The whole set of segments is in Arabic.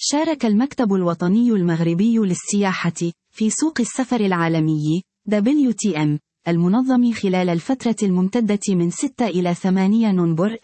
شارك المكتب الوطني المغربي للسياحة في سوق السفر العالمي WTM المنظم خلال الفترة الممتدة من 6 إلى 8 نوفمبر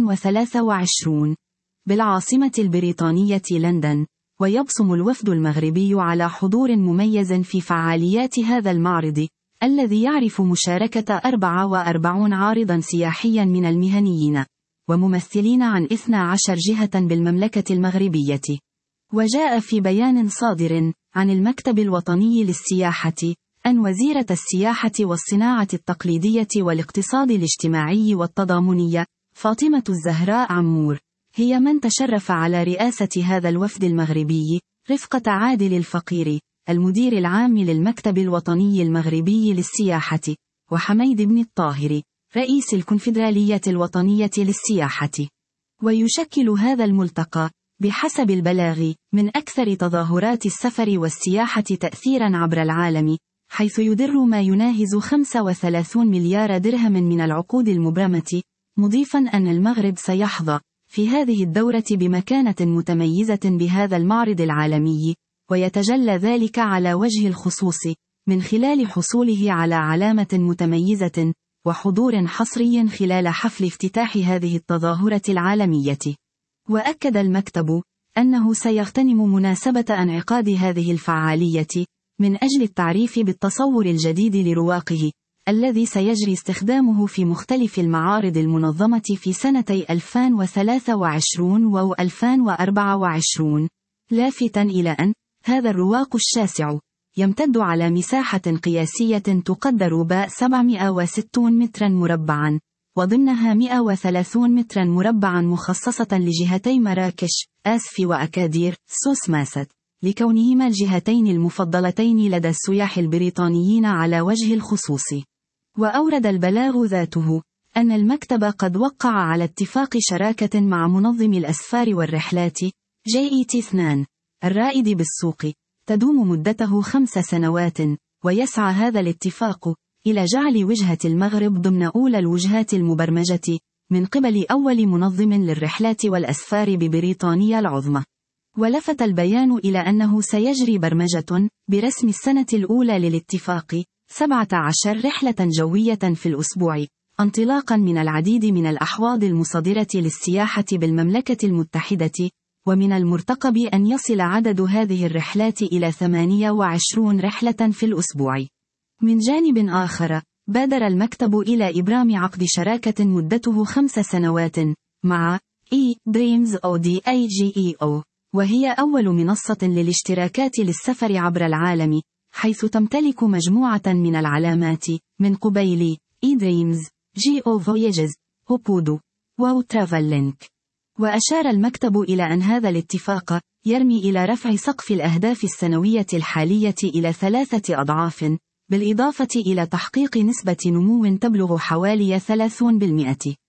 2023 بالعاصمة البريطانية لندن، ويبصم الوفد المغربي على حضور مميز في فعاليات هذا المعرض الذي يعرف مشاركة 44 عارضا سياحيا من المهنيين وممثلين عن 12 جهة بالمملكة المغربية. وجاء في بيان صادر عن المكتب الوطني للسياحة أن وزيرة السياحة والصناعة التقليدية والاقتصاد الاجتماعي والتضامني فاطمة الزهراء عمور هي من تشرف على رئاسة هذا الوفد المغربي رفقة عادل الفقير المدير العام للمكتب الوطني المغربي للسياحة، وحميد بن الطاهر رئيس الكونفدرالية الوطنية للسياحة. ويشكل هذا الملتقى بحسب البلاغ من أكثر تظاهرات السفر والسياحة تأثيرا عبر العالم، حيث يدر ما يناهز 35 مليار درهم من العقود المبرمة، مضيفا أن المغرب سيحظى في هذه الدورة بمكانة متميزة بهذا المعرض العالمي، ويتجلى ذلك على وجه الخصوص من خلال حصوله على علامة متميزة وحضور حصري خلال حفل افتتاح هذه التظاهرة العالمية. وأكد المكتب أنه سيغتنم مناسبة انعقاد هذه الفعالية من أجل التعريف بالتصور الجديد لرواقه الذي سيجري استخدامه في مختلف المعارض المنظمة في سنتي 2023 و 2024، لافتا إلى أن هذا الرواق الشاسع يمتد على مساحة قياسية تقدر ب 760 مترا مربعا، وضمنها 130 مترا مربعا مخصصة لجهتي مراكش آسف وأكادير سوس ماسد، لكونهما الجهتين المفضلتين لدى السياح البريطانيين على وجه الخصوص. وأورد البلاغ ذاته أن المكتب قد وقع على اتفاق شراكة مع منظم الأسفار والرحلات JET2 الرائد بالسوق تدوم مدته 5 سنوات، ويسعى هذا الاتفاق إلى جعل وجهة المغرب ضمن أولى الوجهات المبرمجة من قبل أول منظم للرحلات والأسفار ببريطانيا العظمى. ولفت البيان إلى أنه سيجري برمجة برسم السنة الأولى للاتفاق 17 رحلة جوية في الأسبوع، انطلاقا من العديد من الأحواض المصادرة للسياحة بالمملكة المتحدة، ومن المرتقب أن يصل عدد هذه الرحلات إلى 28 رحلة في الأسبوع. من جانب آخر، بادر المكتب إلى إبرام عقد شراكة مدته 5 سنوات مع eDreams ODIGEO، وهي أول منصة للاشتراكات للسفر عبر العالم، حيث تمتلك مجموعة من العلامات من قبيل eDreams، GeoVoyages، Hopado، وTravelLink. وأشار المكتب إلى أن هذا الاتفاق يرمي إلى رفع سقف الأهداف السنوية الحالية إلى 3 أضعاف، بالإضافة إلى تحقيق نسبة نمو تبلغ حوالي 30%.